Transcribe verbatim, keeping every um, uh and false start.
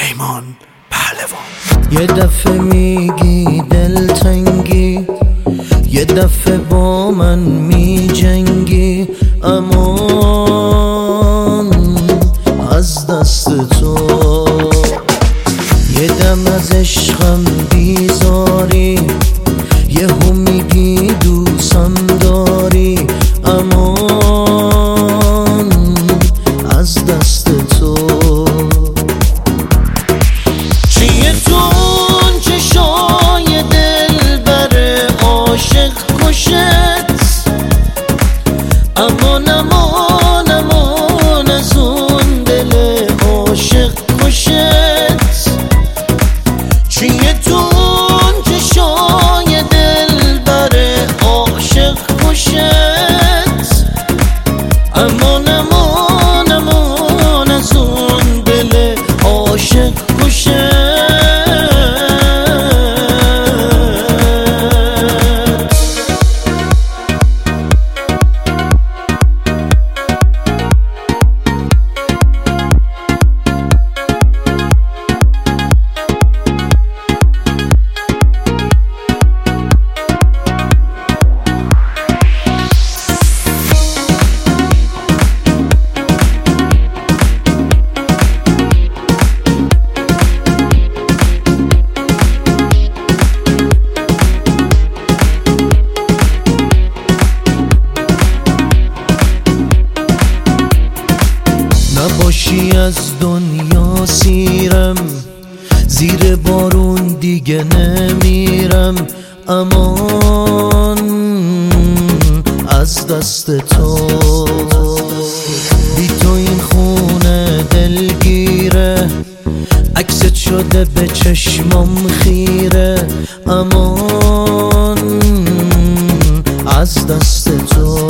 پیمان پهلوان. یه دفعه میگی دلتنگی، یه دفعه با من میجنگی، امان از دست تو. یه دم از عشقم بیزاری، یه هم میگی دوستم داری، امان از دست تو. چیه تون چشای دل بر عاشق کشت، امان امان امان از اون دل عاشق کشت. چیه تون چشای دل بر عاشق کشت، امان امان امان از اون دل عاشق کشت. نباشی از دنیا سیرم، زیر بارون دیگه نمیرم، امان از دست تو. بی تو این خونه دلگیره، عکست شده به چشمام خیره، امان از دست تو.